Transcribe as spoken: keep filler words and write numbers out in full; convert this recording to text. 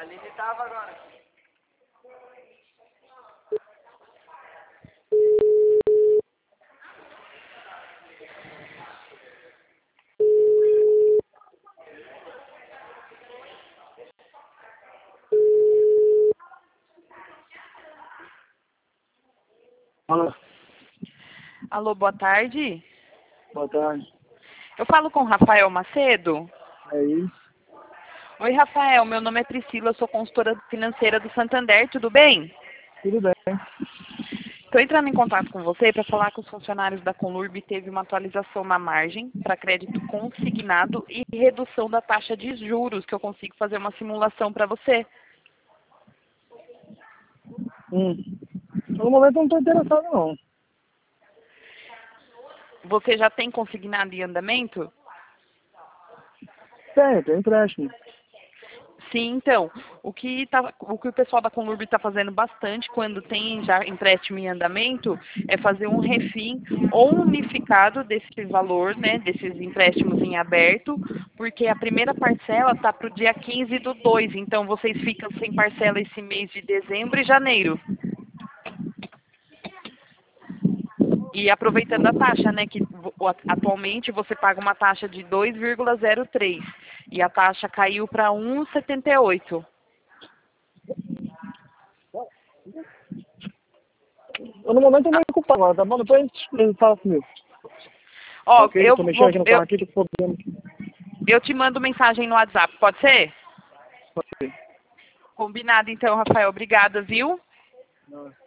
Ali ele tava agora. Alô, Alô, boa tarde. boa tarde. Eu falo com Rafael Macedo. É isso? Oi, Rafael. Meu nome é Priscila, eu sou consultora financeira do Santander, tudo bem? Tudo bem. Estou entrando em contato com você para falar que os funcionários da Conlurb teve uma atualização na margem para crédito consignado e redução da taxa de juros, que eu consigo fazer uma simulação para você. Hum. No momento eu não estou interessado, não. Você já tem consignado em andamento? Tem, tem empréstimo. Sim, então, o que, tá, o, que o pessoal da Conlurb está fazendo bastante quando tem já empréstimo em andamento é fazer um refim ou unificado desse valor, né, desses empréstimos em aberto, porque a primeira parcela está para o dia quinze do dois, então vocês ficam sem parcela esse mês de dezembro e janeiro. E aproveitando a taxa, né, que atualmente você paga uma taxa de dois vírgula zero três e a taxa caiu para um vírgula setenta e oito. Eu no momento eu não me culpo agora, tá bom? Depois a gente fala comigo. Ó, Ok? eu, Tô mexendo vou, aqui no eu, carro aqui, tô com problema aqui. eu te mando mensagem no WhatsApp, pode ser? Pode ser. Combinado então, Rafael. Obrigada, viu? Não.